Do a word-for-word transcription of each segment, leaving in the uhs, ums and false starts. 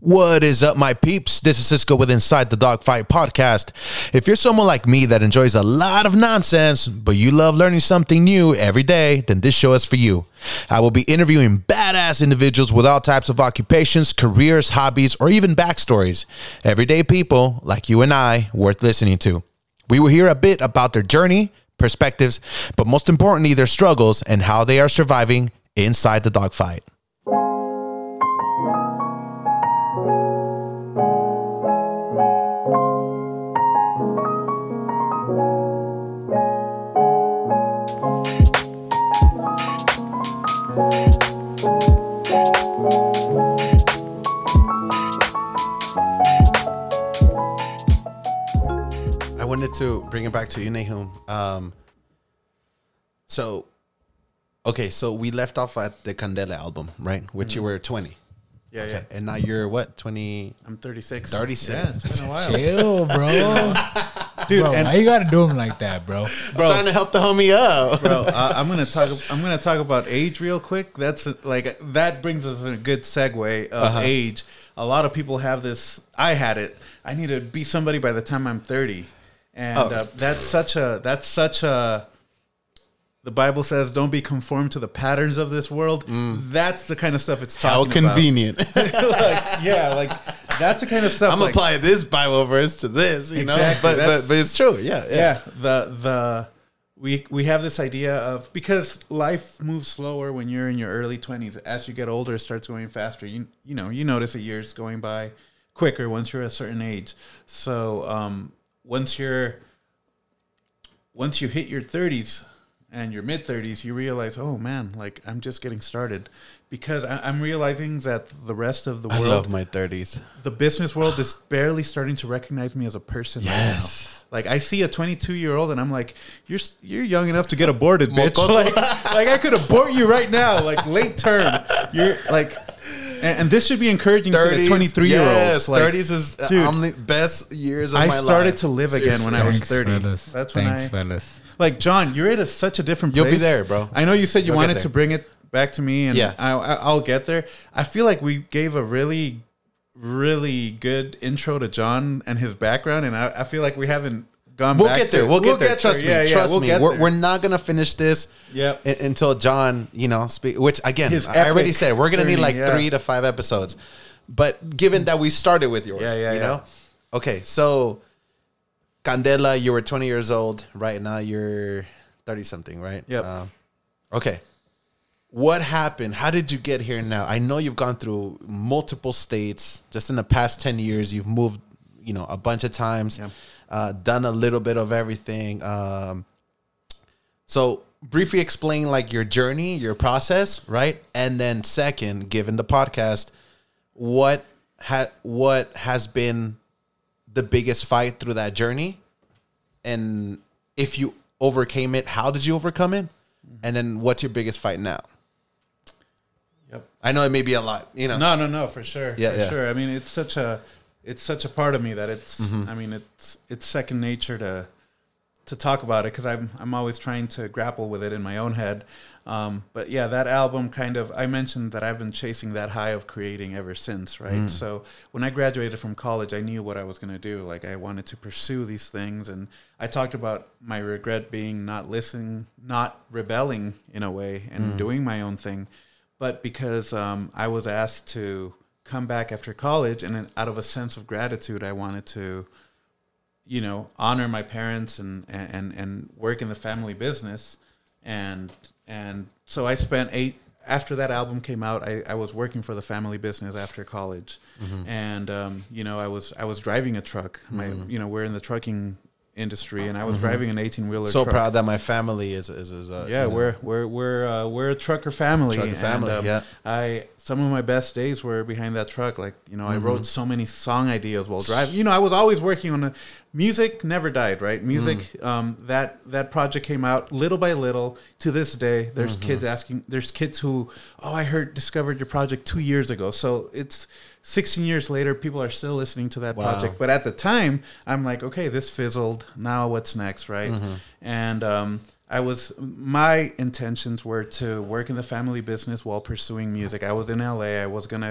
What is up, my peeps? This is Cisco with Inside the Dogfight Podcast. If you're someone like me that enjoys a lot of nonsense, but you love learning something new every day, then this show is for you. I will be interviewing badass individuals with all types of occupations, careers, hobbies, or even backstories. Everyday people like you and I, worth listening to. We will hear a bit about their journey, perspectives, but most importantly, their struggles and how they are surviving inside the dogfight. I wanted to bring it back to you, Nahum. Um, so, okay, so we left off at the Candela album, right? Which mm-hmm. you were twenty. Yeah, okay. yeah. And now you're what, twenty? I'm thirty-six. thirty-six. Yeah, it's been a while. Chill, bro. Dude, bro, and why you gotta do him like that, bro? Bro, I'm trying to help the homie up. bro, uh, I'm gonna talk. I'm gonna talk about age real quick. That's uh, like that brings us a good segue of uh-huh. age. A lot of people have this. I had it. I need to be somebody by the time I'm thirty, and oh. uh, that's such a. That's such a. The Bible says, "Don't be conformed to the patterns of this world." Mm. That's the kind of stuff it's talking about. How convenient! like, yeah, like that's the kind of stuff. I'm like, applying this Bible verse to this, you exactly, know. But, but but it's true. Yeah, yeah. Yeah. The the we we have this idea of, because life moves slower when you're in your early twenties. As you get older, it starts going faster. You you know you notice a year's going by quicker once you're a certain age. So um, once you're once you hit your thirties. And your mid thirties, you realize, oh man, like I'm just getting started, because I, I'm realizing that the rest of the world, I love my thirties. The business world is barely starting to recognize me as a person. Yes. Right now. Like I see a twenty-two year old and I'm like, you're you're young enough to get aborted, bitch. like, like I could abort you right now, like late term. You're like, and, and this should be encouraging thirties, to the twenty-three year olds. Yes, like, thirties is dude, I'm the best years of I my life. I started to live again Seriously. when I was Thanks, thirty. Fellas. That's Thanks, when I. fellas. Like, John, you're at a, such a different place. You'll be there, bro. I know you said you You'll wanted to bring it back to me, and yeah. I, I, I'll get there. I feel like we gave a really, really good intro to John and his background, and I, I feel like we haven't gone we'll back get there. to, We'll, we'll get there. Get Trust there. me. Yeah, yeah, Trust we'll me. Get We're, there. we're not going to finish this yep. I- until John, you know, speak, which, again, His I already epic said, we're going to need like journey, yeah. three to five episodes. But given that we started with yours, yeah, yeah, you yeah. know? Okay, so Candela, you were twenty years old. Right now you're thirty-something, right? Yep. Um, okay. What happened? How did you get here now? I know you've gone through multiple states. Just in the past ten years, you've moved, you know, a bunch of times, yeah. uh, done a little bit of everything. Um, so briefly explain like your journey, your process, right? And then second, given the podcast, what ha- what has been the biggest fight through that journey? And if you overcame it, how did you overcome it? And then what's your biggest fight now? Yep. I know it may be a lot, you know. No, no, no, for sure. Yeah, for yeah. sure. I mean, it's such a it's such a part of me that it's Mm-hmm. I mean, it's it's second nature to to talk about it, because I'm I'm always trying to grapple with it in my own head. Um, but yeah, that album kind of, I mentioned that I've been chasing that high of creating ever since, right? Mm. So when I graduated from college, I knew what I was going to do. Like I wanted to pursue these things, and I talked about my regret being not listening, not rebelling in a way, and mm. doing my own thing. But because um, I was asked to come back after college, and then out of a sense of gratitude, I wanted to, you know, honor my parents and and and work in the family business. And and so I spent eight, after that album came out, I, I was working for the family business after college. Mm-hmm. And, um, you know, I was I was driving a truck. My, mm-hmm. You know, we're in the trucking industry, and I was mm-hmm. driving an eighteen-wheeler so truck. proud that my family is, is, is uh, yeah, you know, we're, we're, we're, uh, we're a trucker family. Trucker family, and, um, yeah. I, some of my best days were behind that truck. Like, you know, mm-hmm. I wrote so many song ideas while driving. You know, I was always working on a, music never died, right? Music, mm. um, that, that project came out little by little. To this day, there's mm-hmm. kids asking, there's kids who, oh, I heard, discovered your project two years ago. So it's sixteen years later, people are still listening to that wow. project. But at the time, I'm like, okay, this fizzled. Now what's next, right? Mm-hmm. And, um, I was, my intentions were to work in the family business while pursuing music. I was in L A. I was going to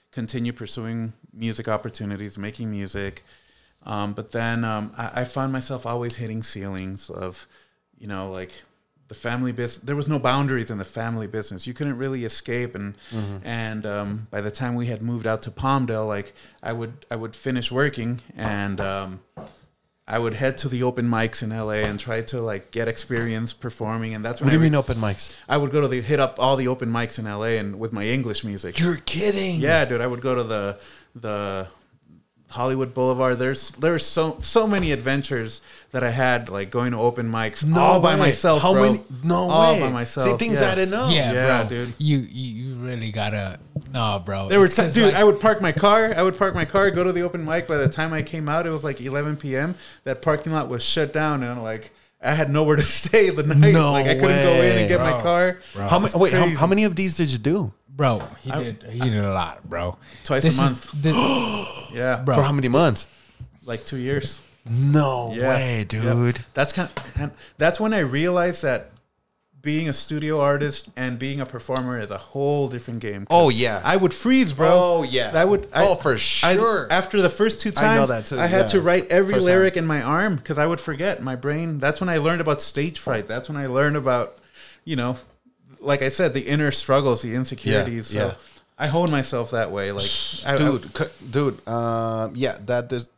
continue pursuing music opportunities, making music. Um, but then um, I, I found myself always hitting ceilings of, you know, like the family business. There was no boundaries in the family business. You couldn't really escape. And mm-hmm. and um, by the time we had moved out to Palmdale, like I would I would finish working and um, I would head to the open mics in L A and try to like get experience performing. And that's when what do you I re- mean open mics? I would go to the hit up all the open mics in L A and with my English music. You're kidding? Yeah, dude. I would go to the the Hollywood Boulevard. There's there's so so many adventures that I had, like going to open mics No all by way. myself. How bro. many? No all way. by myself. See, things yeah. I didn't know. Yeah, Yeah, bro. dude. You, you you really gotta no, bro. There were It's t- 'cause, dude. like- I would park my car. I would park my car. Go to the open mic. By the time I came out, it was like eleven p.m. That parking lot was shut down, and like I had nowhere to stay the night. No like I couldn't go in way. and get my Bro. car. Bro. How many? Wait, how, crazy. how many of these did you do? bro. He did he did a lot, bro. Twice This a is month. the- Yeah, Bro. For how many months? like two years. No Yeah. way, dude. Yep. That's kind, kind. That's when I realized that being a studio artist and being a performer is a whole different game. 'Cause Oh, yeah. I would freeze, bro. Oh, yeah. I would. I, Oh, for I- sure. after the first two I times, know that too, I had yeah. to write every First lyric in my arm because I would forget. My brain. That's when I learned about stage fright. That's when I learned about, you know, like I said, the inner struggles, the insecurities. Yeah, so yeah. I honed myself that way. Like, I, dude, c- dude, um, yeah, that is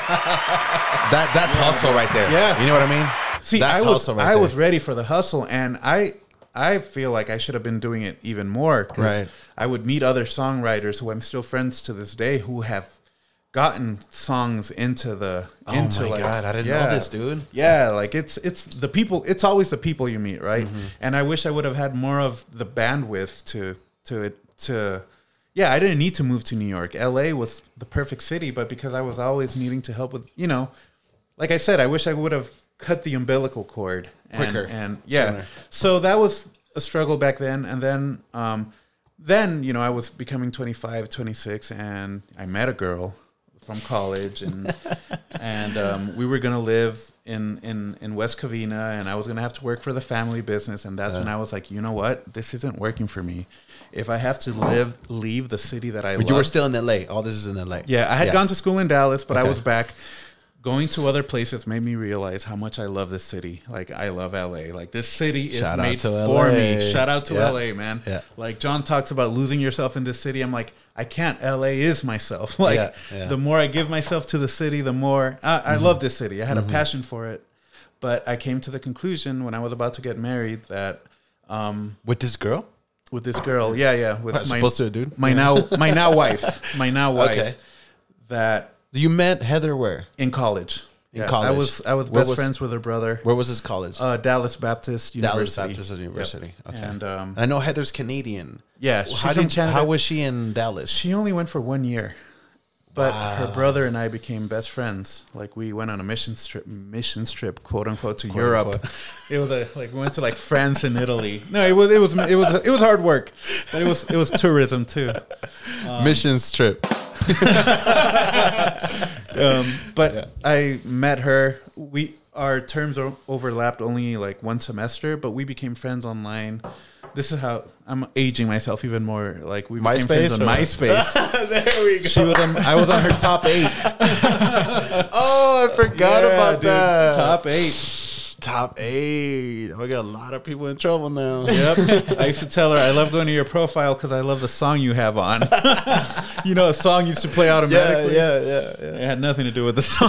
that that's hustle right there. Yeah. You know what I mean? See, That's I was hustle right I there. was ready for the hustle, and I I feel like I should have been doing it even more because Right. I would meet other songwriters who I'm still friends to this day who have gotten songs into the Oh into my like God, I didn't know this, dude. Yeah, like it's it's the people. It's always the people you meet, right? Mm-hmm. And I wish I would have had more of the bandwidth to to to. Yeah, I didn't need to move to New York. L A was the perfect city, but because I was always needing to help with, you know, like I said, I wish I would have cut the umbilical cord and, Quicker, and yeah. sooner. So that was a struggle back then. And then, um, then, you know, I was becoming twenty-five, twenty-six and I met a girl from college and, and, um, we were going to live in, in, in West Covina and I was going to have to work for the family business. And that's Uh. when I was like, you know what, this isn't working for me. If I have to live, leave the city that I But love. you were still in L A. All this is in L A. Yeah, I had gone to school in Dallas, but I Okay. was back. Going to other places made me realize how much I love this city. Like, I love L A. Like, this city is Shout out made to for L A. me. Shout out to Yeah. L A, man. Yeah. Like, John talks about losing yourself in this city. I'm like, I can't. L A is myself. Like, Yeah, yeah. the more I give myself to the city, the more I, I love this city. I had a passion for it. But I came to the conclusion when I was about to get married that um, With this girl? with this girl, yeah, yeah, with What, my supposed to, dude? my now my now wife, my now wife, Okay. that You met Heather where? in college. In Yeah, college. I was I was Where best was- friends with her brother. Where was his college? Uh, Dallas Baptist University. Dallas Baptist University. Yep. Okay. And um, I know Heather's Canadian. yeah, she's How, from did, Canada. how was she in Dallas? She only went for one year, but her Wow. brother and I became best friends. Like we went on a mission trip, mission trip, quote unquote, to Quote, Europe. unquote. It was a, like we went to like France and Italy. No, it was it was it was it was hard work, but it was it was tourism too. Missions trip. Um, but Yeah. I met her. We our terms o- overlapped only like one semester, but we became friends online. This is how I'm aging myself even more. Like we became friends MySpace on or- MySpace. There we go. She was on, I was on her top eight. Oh, I forgot Yeah, about dude, that. Top eight. Top eight. We got a lot of people in trouble now. Yep. I used to tell her I love going to your profile because I love the song you have on. You know, a song used to play Yeah, automatically. yeah, yeah, yeah. It had nothing to do with the song.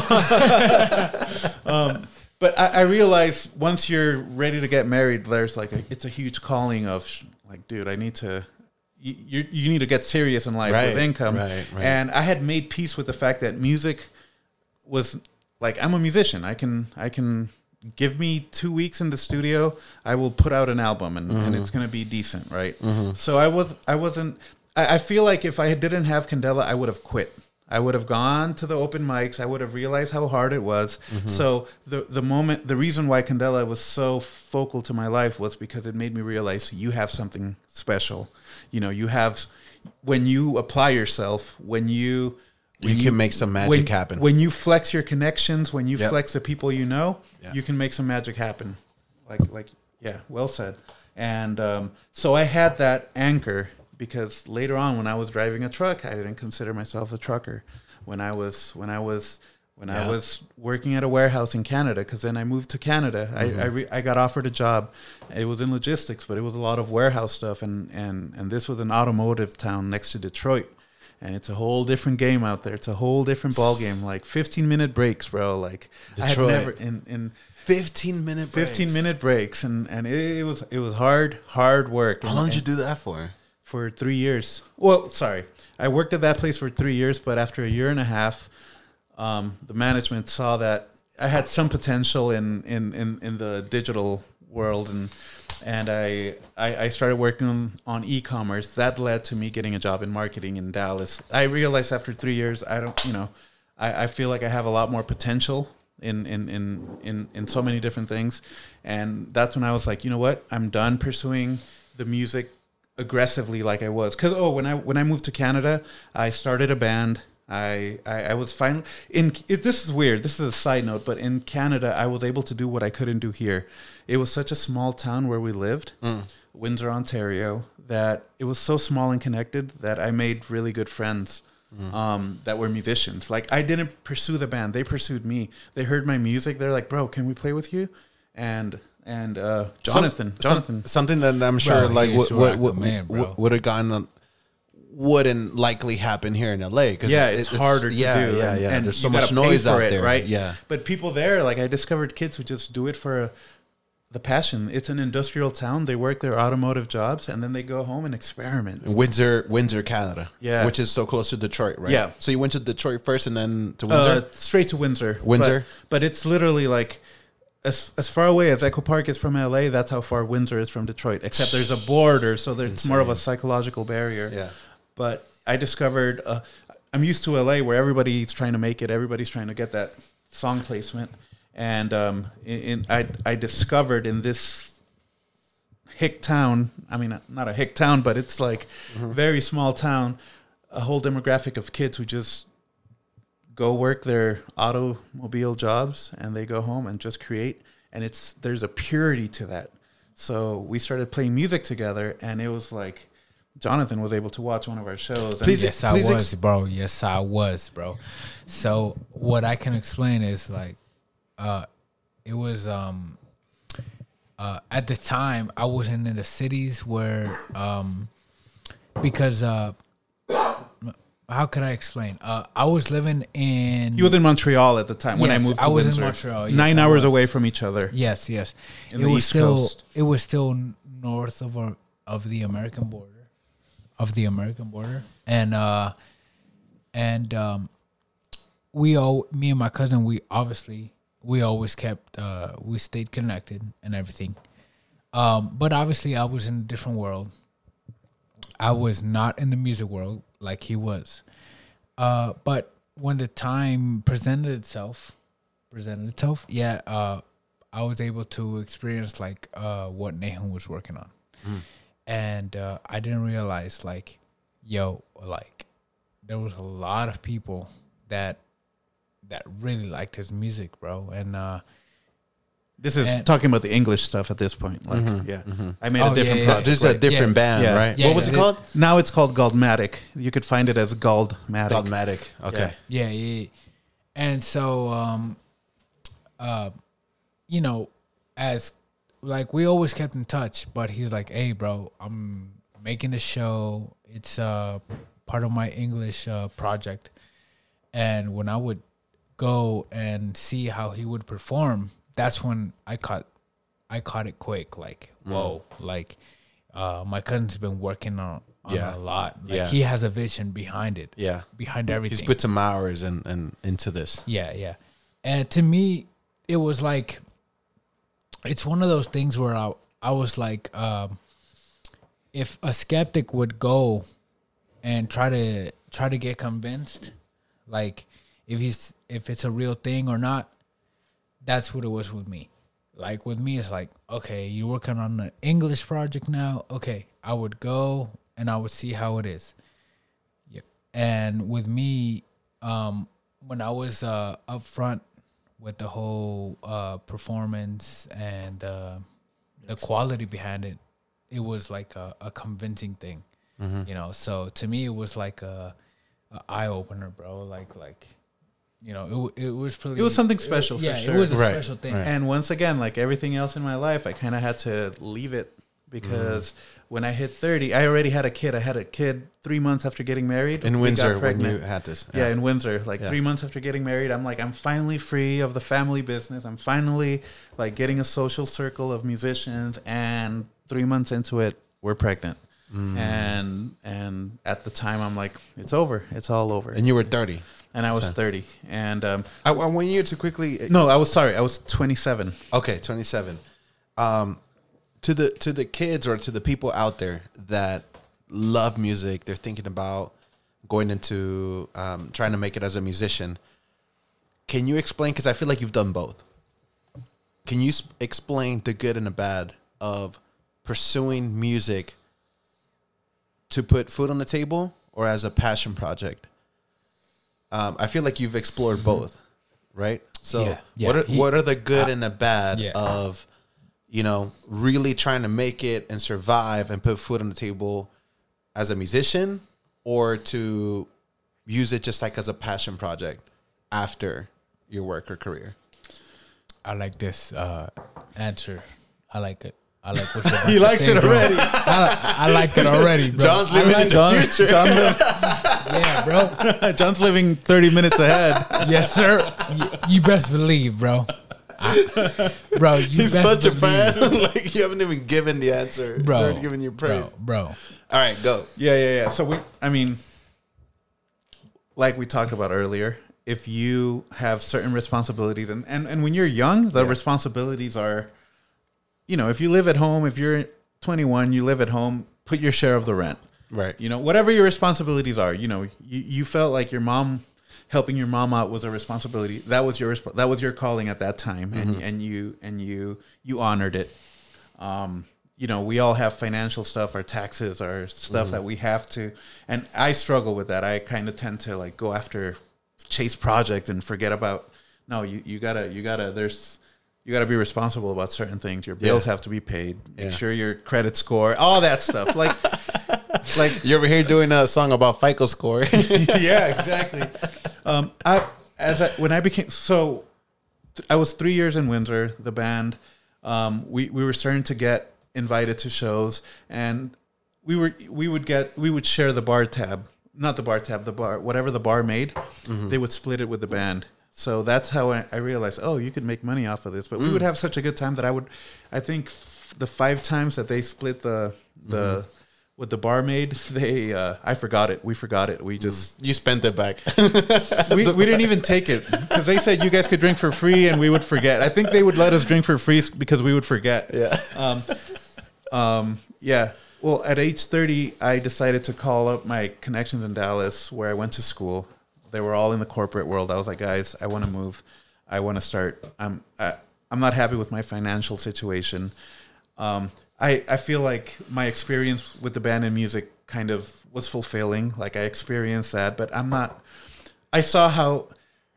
um, but I, I realized once you're ready to get married, there's like a, it's a huge calling of sh- like, dude, I need to, you, you you need to get serious in life Right, with income. right, right. And I had made peace with the fact that music was like, I'm a musician. I can, I can give me two weeks in the studio. I will put out an album and, and it's going to be decent. Right. So I was, I wasn't, I, I feel like if I didn't have Candela, I would have quit. I would have gone to the open mics. I would have realized how hard it was. So the the moment, the reason why Candela was so focal to my life was because it made me realize you have something special. You know, you have, when you apply yourself, when you... You can make some magic when, happen. When you flex your connections, when you Yep. flex the people you know, Yeah. you can make some magic happen. Like, like, yeah, well said. And um, so I had that anchor because later on, when I was driving a truck, I didn't consider myself a trucker. When I was when I was when yeah. I was working at a warehouse in Canada, because then I moved to Canada. Mm-hmm. I I, re, I got offered a job. It was in logistics, but it was a lot of warehouse stuff, and and and this was an automotive town next to Detroit. And it's a whole different game out there. It's a whole different ball game. Like fifteen minute breaks, bro. Like Detroit. I had never in in fifteen minute breaks. fifteen minute breaks, and and it, it was it was hard hard work. How and, long did you do that for? For three years. Well, sorry, I worked at that place for three years, but after a year and a half, um, the management saw that I had some potential in in in, in the digital world, and and I, I I started working on, on e-commerce. That led to me getting a job in marketing in Dallas. I realized after three years, I don't, you know, I, I feel like I have a lot more potential in in, in in in so many different things, and that's when I was like, you know what, I'm done pursuing the music aggressively like I was. Because oh, when I when I moved to Canada, I started a band. I, I, I was finally in it, this is weird. This is a side note, but in Canada, I was able to do what I couldn't do here. It was such a small town where we lived, mm. Windsor, Ontario, that it was so small and connected that I made really good friends mm. um, that were musicians. Like I didn't pursue the band; they pursued me. They heard my music. They're like, "Bro, can we play with you?" And and uh, Jonathan, some, Jonathan, some, something that I'm sure bro, like would would would, man, would have gotten. A, wouldn't likely happen here in L A because yeah, it's, it's harder to yeah, do. Yeah, and, yeah, and there's so you much noise out it, there, right? Yeah, but people there, like I discovered kids who just do it for a, the passion. It's an industrial town. They work their automotive jobs and then they go home and experiment. Windsor, Windsor, Canada, yeah, which is so close to Detroit, right? Yeah. So you went to Detroit first and then to Windsor, uh, straight to Windsor, Windsor, but, but it's literally like. As as far away as Echo Park is from L A, that's how far Windsor is from Detroit. Except there's a border, so there's Insane. more of a psychological barrier. Yeah, but I discovered uh, I'm used to L A where everybody's trying to make it, everybody's trying to get that song placement, and um, in, in I I discovered in this hick town, I mean not a hick town, but it's like mm-hmm. very small town, a whole demographic of kids who just go work their automobile jobs and they go home and just create, and it's there's a purity to that. So we started playing music together, and it was like Jonathan was able to watch one of our shows. Please, yes, I was, ex- bro. Yes, I was, bro. So what I can explain is like, uh, it was um, uh, at the time I wasn't in the cities where um, because uh. How could I explain? Uh, I was living in... You were in Montreal at the time when yes, I moved to I was Windsor. in Montreal. Yes, Nine I hours was. away from each other. Yes, yes. In it the was East still Coast. It was still north of our, of the American border, of the American border, and uh, and um, we all, me and my cousin, we obviously we always kept uh, we stayed connected and everything, um, but obviously I was in a different world. I was not in the music world like he was. Uh, but when the time presented itself, presented itself, yeah, uh, I was able to experience like uh, what Nahum was working on. Mm. And uh, I didn't realize like, yo, like there was a lot of people that that really liked his music, bro. And uh This is and, talking about the English stuff at this point. Like, mm-hmm, yeah, mm-hmm. I made oh, a different yeah, yeah, project. This is right? a different yeah. band, yeah. right? Yeah, what was yeah. it called? Now it's called Galdmatic. You could find it as Galdmatic. Galdmatic. Okay. Yeah, yeah. yeah. And so, um, uh, you know, as like we always kept in touch, but he's like, "Hey, bro, I'm making a show. It's uh part of my English uh, project." And when I would go and see how he would perform, that's when I caught, I caught it quick. Like, whoa, mm. like, uh, my cousin's been working on, on yeah. a lot. Like, yeah. he has a vision behind it. Yeah, behind everything. He's put some hours and in, in, into this. Yeah, yeah. And to me, it was like, it's one of those things where I, I was like, um, if a skeptic would go and try to try to get convinced, like if he's if it's a real thing or not, that's what it was with me. Like with me, it's like, okay, you're working on an English project now. Okay, I would go and I would see how it is. Yeah. And with me, um, when I was uh, up front with the whole uh, performance and uh, the quality behind it, it was like a, a convincing thing. You know, so to me, it was like a, a eye opener, bro. Like, like, you know, it it was pretty. It was something special it, for yeah, sure. it was a Right, special thing. right. And once again, like everything else in my life, I kind of had to leave it because Mm. when I hit thirty, I already had a kid. I had a kid three months after getting married. In We got Windsor when pregnant. you had this. Yeah, in Windsor. Like Yeah. three months after getting married, I'm like, I'm finally free of the family business. I'm finally like getting a social circle of musicians. And three months into it, we're pregnant. Mm. And and at the time, I'm like, it's over. It's all over. And you were thirty. And I was So- thirty. And um, I, I want you to quickly. no, I was sorry. I was twenty-seven. Okay, twenty-seven. Um, to the to the kids or to the people out there that love music, they're thinking about going into um, trying to make it as a musician. Can you explain? Because I feel like you've done both. Can you sp- explain the good and the bad of pursuing music to put food on the table or as a passion project? Um, I feel like you've explored both, right? So, Yeah, yeah. what are He- what are the good and the bad yeah. of, you know, really trying to make it and survive and put food on the table as a musician, or to use it just like as a passion project after your work or career? I like this uh, answer. I like it. I like what you're about He to likes say, it bro. already. I, I like it already, bro. John's I living like in the John, future. John lives, Yeah, bro. John's living thirty minutes ahead. Yes, sir. You, you best believe, bro. I, bro, you He's best such a believe, fan. Like, you haven't even given the answer. He's bro. already given you praise. bro, bro. All right, go. Yeah, yeah, yeah. So we, I mean, like we talked about earlier, if you have certain responsibilities, and, and, and when you're young, the Yeah. responsibilities are, you know, if you live at home, if you're twenty-one, you live at home, put your share of the rent. Right. You know, whatever your responsibilities are, you know, you, you felt like your mom, helping your mom out was a responsibility. That was your, resp- that was your calling at that time. And, and you, and you, you honored it. Um, you know, we all have financial stuff, our taxes, our stuff that we have to, and I struggle with that. I kind of tend to like go after chase project and forget about, no, you, you gotta, you gotta, there's, you gotta be responsible about certain things. Your bills Yeah. have to be paid. Make Yeah. sure your credit score, all that stuff. Like, like, You over here doing a song about FICO score. yeah, exactly. Um, I as I, when I became so, th- I was three years in Windsor. The band, um, we we were starting to get invited to shows, and we were we would get we would share the bar tab, not the bar tab, the bar whatever the bar made, they would split it with the band. So that's how I, I realized, oh, you could make money off of this. But we would have such a good time that I would, I think, f- the five times that they split the the. What the bar made, they uh, I forgot it. We forgot it. We just You spent it back. we, we didn't even take it because they said you guys could drink for free and we would forget. I think they would let us drink for free because we would forget. Yeah. Um, um, yeah. Well, at age thirty, I decided to call up my connections in Dallas where I went to school. They were all in the corporate world. I was like, guys, I want to move. I want to start. I'm I, I'm not happy with my financial situation. Um, I, I feel like my experience with the band and music kind of was fulfilling. Like I experienced that, but I'm not, I saw how,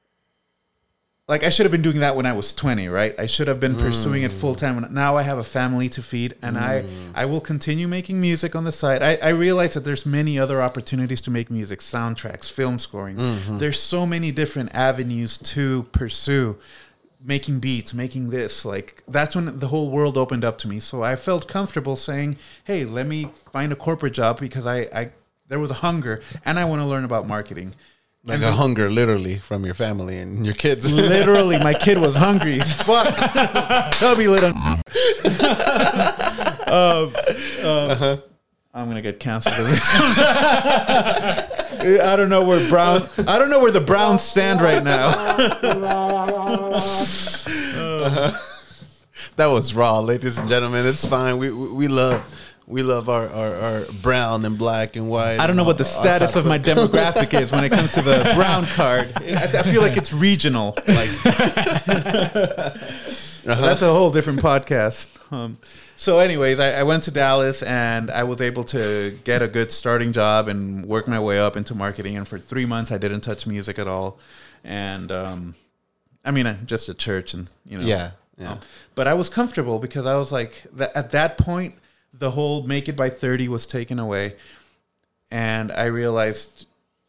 like I should have been doing that when I was twenty, right? I should have been mm. pursuing it full time. Now I have a family to feed and mm. I, I will continue making music on the side. I, I realize that there's many other opportunities to make music, soundtracks, film scoring. Mm-hmm. There's so many different avenues to pursue. Making beats, making this, like that's when the whole world opened up to me. So I felt comfortable saying, "Hey, let me find a corporate job because I, I there was a hunger and I want to learn about marketing." Like and a the, hunger, literally, from your family and your kids. Literally, my kid was hungry. Fuck, chubby little. um, um, uh-huh. I'm gonna get canceled for this. I don't know where Brown. I don't know where the Browns stand right now. uh-huh. That was raw, ladies and gentlemen. It's fine. We we, we love we love our, our, our brown and black and white. I don't know what the status of my demographic is when it comes to the brown card. I, I feel like it's regional. Like uh-huh. That's a whole different podcast. Um, So anyways, I, I went to Dallas and I was able to get a good starting job and work my way up into marketing. And for three months, I didn't touch music at all. And um, I mean, just at church and, you know. Yeah. yeah. Um, but I was comfortable because I was like, that, at that point, the whole make it by thirty was taken away. and I realized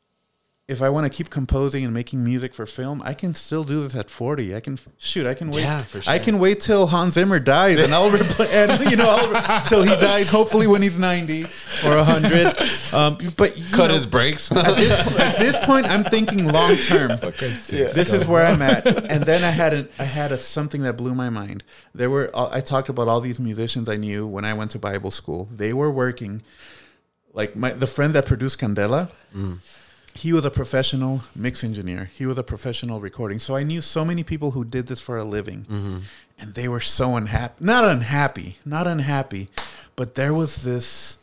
if I want to keep composing and making music for film, I can still do this at forty. I can shoot. I can wait. Yeah, for sure. I can wait till Hans Zimmer dies, and I'll repl- and you know I'll re- till he died. Hopefully, when he's ninety or a hundred. Um, but you Cut know, his brakes. at, this, at this point, I'm thinking long term. This is where I'm at. And then I had a, I had a, something that blew my mind. There were I talked about all these musicians I knew when I went to Bible school. They were working, like my the friend that produced Candela. Mm. He was a professional mix engineer. He was a professional recording. So I knew so many people who did this for a living. Mm-hmm. And they were so unhappy. Not unhappy. Not unhappy. But there was this...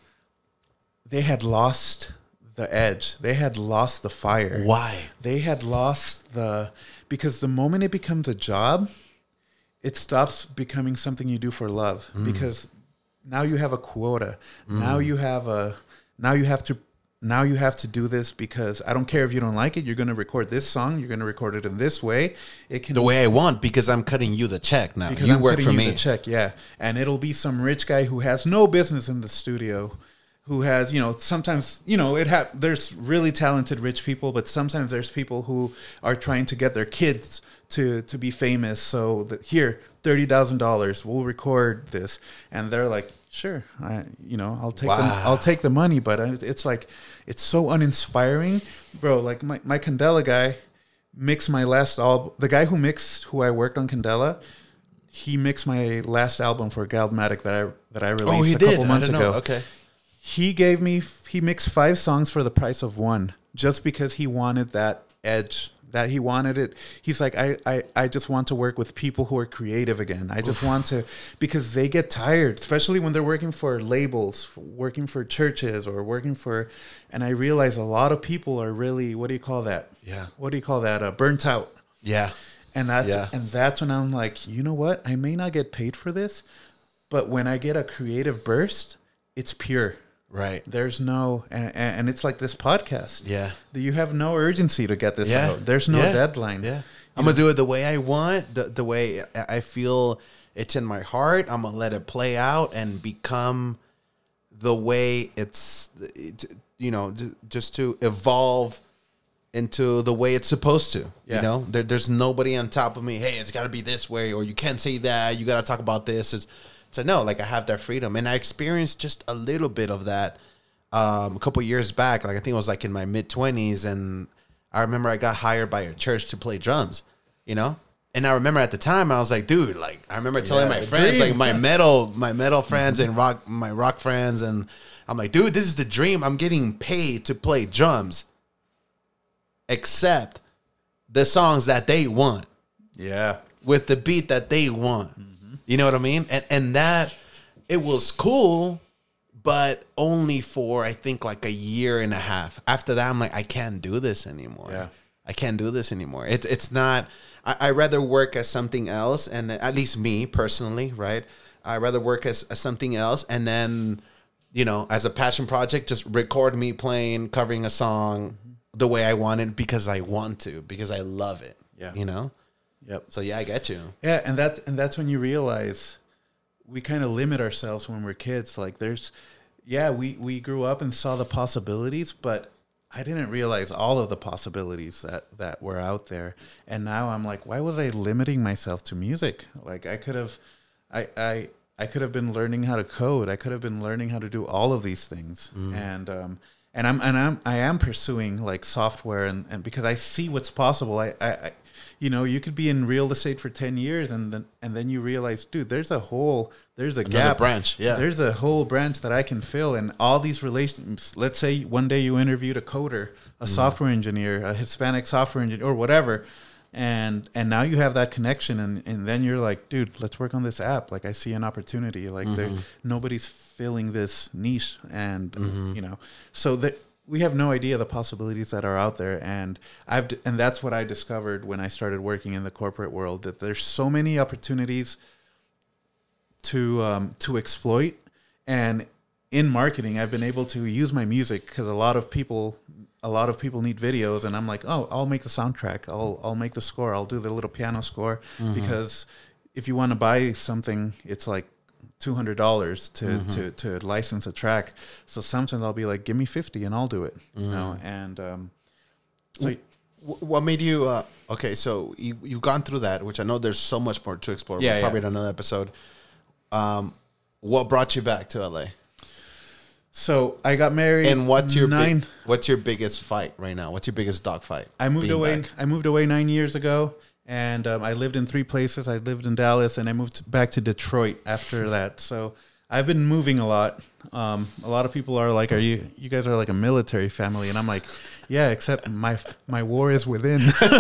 They had lost the edge. They had lost the fire. Why? They had lost the... Because the moment it becomes a job, it stops becoming something you do for love. Mm. Because now you have a quota. Mm. Now you have a... Now you have to... Now you have to do this because I don't care if you don't like it. You're going to record this song. You're going to record it in this way. It can the way I want because I'm cutting you the check now. Because you I'm work cutting for you me. The check, yeah. And it'll be some rich guy who has no business in the studio, who has, you know, sometimes, you know, it ha- there's really talented rich people, but sometimes there's people who are trying to get their kids to to be famous. So that here, thirty thousand dollars, we'll record this, and they're like, sure, I, you know, I'll take wow. the, I'll take the money, but it's like, it's so uninspiring, bro. Like my, my Candela guy mixed my last album. The guy who mixed, who I worked on Candela, he mixed my last album for Galmatic that I that I released oh, he a did. couple months I didn't ago. know. Okay, he gave me he mixed five songs for the price of one, just because he wanted that edge. That he wanted it. He's like, I, I, I just want to work with people who are creative again. I just Oof. want to, because they get tired, especially when they're working for labels, working for churches or working for, and I realize a lot of people are really, what do you call that? Yeah. What do you call that? Uh, burnt out. Yeah. And that's, yeah. and that's when I'm like, you know what? I may not get paid for this, but when I get a creative burst, it's pure. Right. There's no, and, and it's like this podcast. Yeah. You have no urgency to get this yeah. out. There's no yeah. deadline. Yeah. I'm going to do it the way I want, the, the way I feel it's in my heart. I'm going to let it play out and become the way it's, you know, just to evolve into the way it's supposed to. Yeah. You know, there, there's nobody on top of me. Hey, it's got to be this way, or you can't say that. You got to talk about this. It's, So no, like I have that freedom, and I experienced just a little bit of that um, a couple years back. Like I think it was like in my mid twenties, and I remember I got hired by a church to play drums, you know. And I remember at the time I was like, dude, like I remember telling yeah, my friends, dream. like my metal, my metal friends mm-hmm. and rock, my rock friends, and I'm like, dude, this is the dream. I'm getting paid to play drums, except the songs that they want, yeah, with the beat that they want. Mm-hmm. You know what I mean? And and that, it was cool, but only for, I think, like a year and a half. After that, I'm like, I can't do this anymore. Yeah. I can't do this anymore. It, it's not, I, I rather work as something else, and at least me personally, right? I rather work as, as something else, and then, you know, as a passion project, just record me playing, covering a song the way I want it because I want to, because I love it. Yeah. You know? Yep. So yeah, I get you. Yeah, and that's and that's when you realize we kind of limit ourselves when we're kids. Like there's, yeah, we we grew up and saw the possibilities, but I didn't realize all of the possibilities that that were out there. And now I'm like, why was I limiting myself to music? Like I could have, I I I could have been learning how to code. I could have been learning how to do all of these things. Mm. And um and I'm and I'm I am pursuing like software and, and because I see what's possible. I I. I You know, you could be in real estate for ten years and then and then you realize, dude, there's a whole, there's a Another gap. branch, yeah. There's a whole branch that I can fill. And all these relations, let's say one day you interviewed a coder, a mm. software engineer, a Hispanic software engineer, or whatever. And and now you have that connection. And, and then you're like, dude, let's work on this app. Like, I see an opportunity. Like, mm-hmm. nobody's filling this niche. And, mm-hmm. you know, so that. We have no idea the possibilities that are out there, and I've and that's what I discovered when I started working in the corporate world. That there's so many opportunities to um, to exploit, and in marketing, I've been able to use my music because a lot of people, a lot of people need videos, and I'm like, oh, I'll make the soundtrack, I'll I'll make the score, I'll do the little piano score, mm-hmm. because if you want to buy something, it's like two hundred dollars to, mm-hmm. to, to license a track. So sometimes I'll be like, give me fifty and I'll do it. Mm-hmm. You know, and um, so what made you? Uh, okay, so you you've gone through that, which I know there's so much more to explore. Yeah, probably yeah. in another episode. Um, what brought you back to L A? So I got married. And what's your nine? Big, what's your biggest fight right now? What's your biggest dog fight? I moved away. Back? I moved away nine years ago, and um, I lived in three places. I lived in Dallas, and I moved back to Detroit after that. So I've been moving a lot. Um, a lot of people are like, "Are you? You guys are like a military family?" And I'm like, "Yeah, except my my war is within."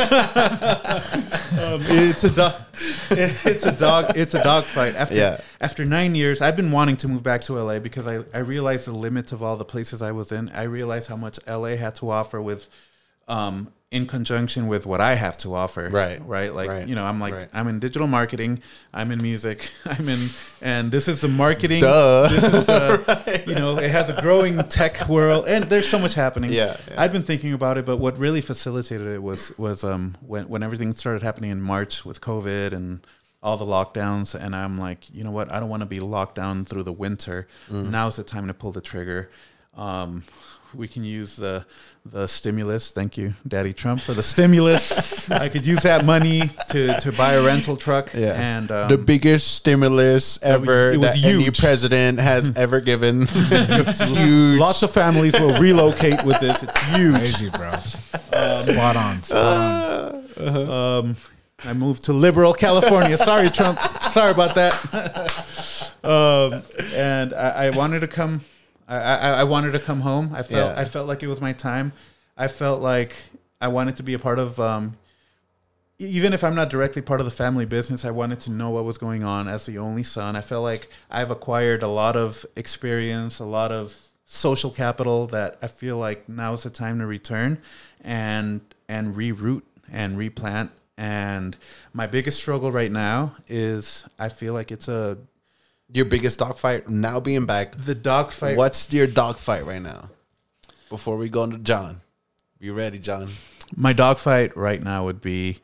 um, it's a dog. It's a dog. It's a dog fight. After yeah. after nine years, I've been wanting to move back to L A because I I realized the limits of all the places I was in. I realized how much L A had to offer with. Um, in conjunction with what I have to offer. Right. Right. Like, right. you know, I'm like, right. I'm in digital marketing, I'm in music, I'm in, and this is the marketing. Duh. This is, a, right. you know, it has a growing tech world and there's so much happening. Yeah, yeah. I'd been thinking about it, but what really facilitated it was, was, um, when, when everything started happening in March with COVID and all the lockdowns. And I'm like, you know what? I don't want to be locked down through the winter. Mm. Now's the time to pull the trigger. Um, we can use the the stimulus. Thank you, Daddy Trump, for the stimulus. I could use that money to, to buy a rental truck. Yeah. And um, the biggest stimulus ever it was that any huge. president has ever given. It's huge. Lots of families will relocate with this. It's huge. Crazy, bro. Um, spot on. Spot on. Uh-huh. Um, I moved to liberal California. Sorry, Trump. Sorry about that. um, and I, I wanted to come. I, I, I wanted to come home. I felt Yeah. I felt like it was my time. I felt like I wanted to be a part of, um, even if I'm not directly part of the family business, I wanted to know what was going on as the only son. I felt like I've acquired a lot of experience, a lot of social capital that I feel like now is the time to return and and reroot and replant. And my biggest struggle right now is I feel like it's a Your biggest dog fight now being back. the dog fight. What's your dog fight right now? Before we go into John. You ready, John? My dog fight right now would be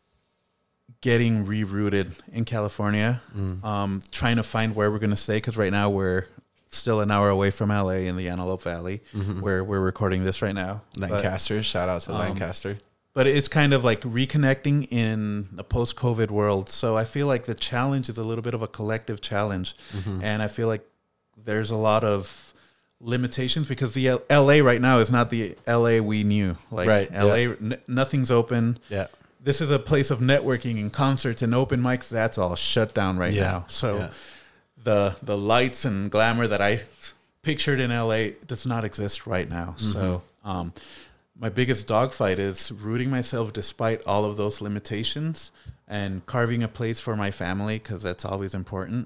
getting rerouted in California, mm. um, trying to find where we're going to stay, because right now we're still an hour away from L A in the Antelope Valley, mm-hmm. where we're recording this right now. Lancaster, but, shout out to um, Lancaster. But it's kind of like reconnecting in a post-COVID world. So I feel like the challenge is a little bit of a collective challenge. Mm-hmm. And I feel like there's a lot of limitations because the L A right now is not the L A we knew. Like right, L A, yeah. n- nothing's open. Yeah. This is a place of networking and concerts and open mics. That's all shut down right yeah. now. So yeah. the the lights and glamour that I pictured in L A does not exist right now. Mm-hmm. So um, my biggest dogfight is rooting myself despite all of those limitations and carving a place for my family, because that's always important.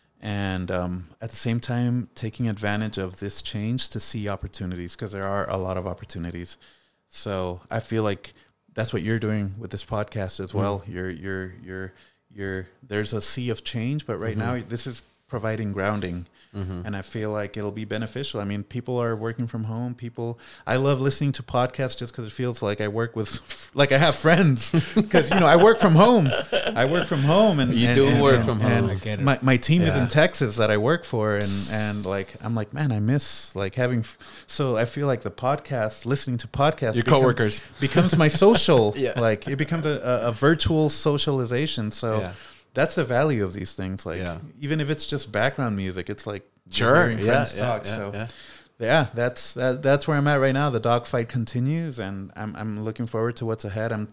And um, at the same time, taking advantage of this change to see opportunities, because there are a lot of opportunities. So I feel like that's what you're doing with this podcast as well. Mm-hmm. You're, you're, you're, you're, there's a sea of change, but right mm-hmm. now this is providing grounding. Mm-hmm. And I feel like it'll be beneficial. I mean, people are working from home. People, I love listening to podcasts just because it feels like I work with, like I have friends. Because, you know, I work from home. I work from home. And You and, do and, work and, from and home. I get it. My, my team Yeah. is in Texas that I work for. And, and like, I'm like, man, I miss like having, f- so I feel like the podcast, listening to podcasts. Your become- coworkers. becomes my social. Yeah. Like it becomes a, a, a virtual socialization. So Yeah. that's the value of these things. Like Yeah. even if it's just background music, it's like, Sure. hearing Yeah, friends yeah, talk. yeah, so yeah. yeah, that's that, that's where I'm at right now. The dogfight continues, and I'm I'm looking forward to what's ahead. I'm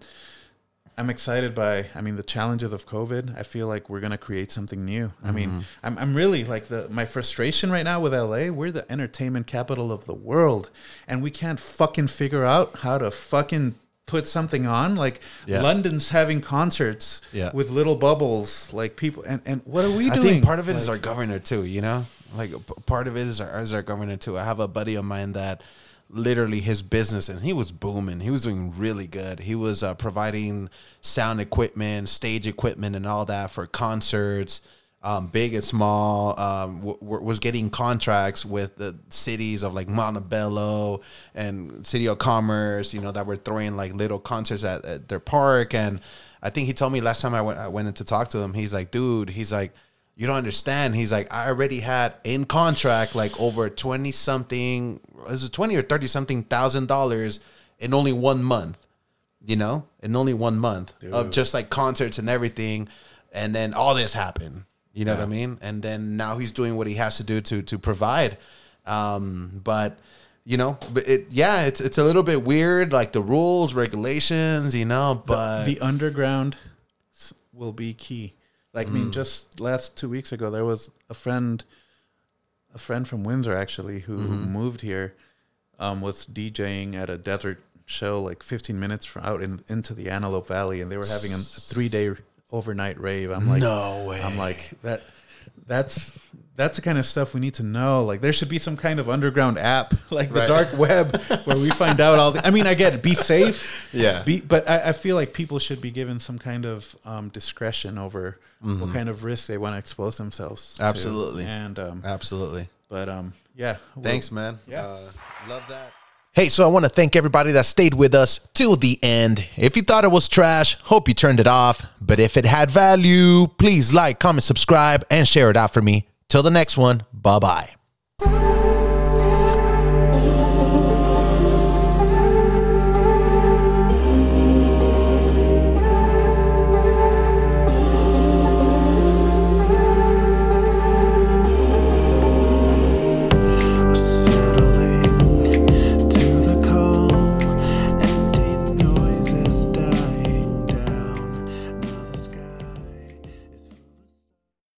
I'm excited by I mean the challenges of COVID. I feel like we're gonna create something new. Mm-hmm. I mean, I'm I'm really like the my frustration right now with L A. We're the entertainment capital of the world, and we can't fucking figure out how to fucking put something on. Like Yeah. London's having concerts Yeah. with little bubbles, like people, and, and what are we I doing? think part of it like, is our governor too, you know? Like p- part of it is our, is our governor too. I have a buddy of mine that literally his business, and he was booming. He was doing really good. He was uh, providing sound equipment, stage equipment, and all that for concerts, um, big and small. Um, w- w- was getting contracts with the cities of like Montebello and City of Commerce, you know, that were throwing like little concerts at, at their park. And I think he told me last time I went, I went in to talk to him, he's like, dude, he's like, You don't understand. He's like, I already had in contract like over twenty something, is it twenty or thirty something thousand dollars in only one month, you know, in only one month Dude. of just like concerts and everything. And then all this happened, you know yeah. what I mean? And then now he's doing what he has to do to, to provide. Um, but you know, but it, yeah, it's, it's a little bit weird, like the rules, regulations, you know, but the, the underground will be key. Like, mm. I mean, just last two weeks ago, there was a friend, a friend from Windsor, actually, who mm-hmm. moved here, um, was DJing at a desert show, like fifteen minutes from out in, into the Antelope Valley, and they were having a, a three-day overnight rave. I'm like, no way. I'm like, that. That's that's the kind of stuff we need to know. Like, there should be some kind of underground app, like the right. dark web, where we find out all the... I mean, I get it. Be safe. Yeah. Be, but I, I feel like people should be given some kind of um, discretion over mm-hmm. what kind of risks they want to expose themselves Absolutely. to. And, um, Absolutely. But, um, yeah. Thanks, man. Yeah. Uh, love that. Hey, so I want to thank everybody that stayed with us till the end. If you thought it was trash, hope you turned it off. But if it had value, please like, comment, subscribe, and share it out for me. Till the next one, bye-bye.